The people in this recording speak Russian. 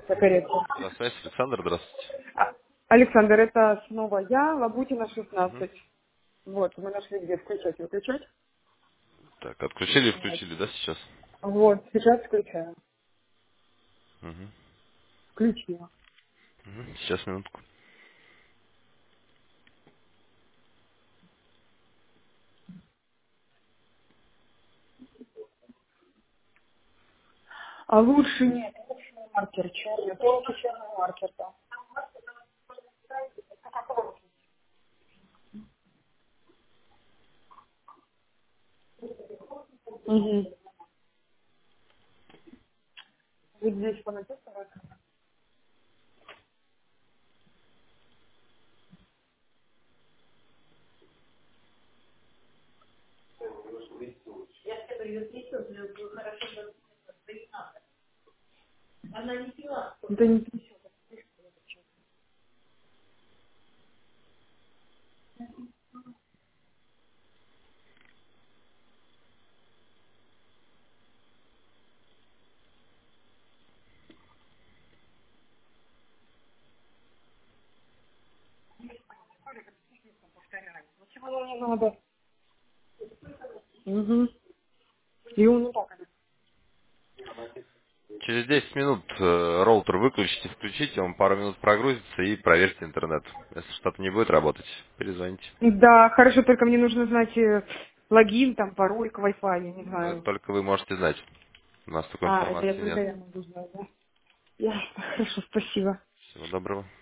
корректно. На связи Александр, здравствуйте. Александр, это снова я, Лабутина, Мгм. 16. Вот, мы нашли где включать и выключать. Так, отключили и Вот, включили, да, сейчас? вот, сейчас включаем. Мгм. Включила. Мгм. Сейчас, минутку. А лучше нет, лучше маркер черный, только черный маркер, да. Угу. Вот здесь понаписано. Это не писано. Зачем оно мне надо? Угу. И он вот так. Через 10 минут роутер выключите, включите, он пару минут прогрузится и проверьте интернет. Если что-то не будет работать, перезвоните. Да, хорошо, только мне нужно знать логин, там, пароль к Wi-Fi, я не Но это знаю. только вы можете знать. У нас такой А, это я информации только нет. я могу знать, да? Ясно, хорошо, спасибо. Всего доброго.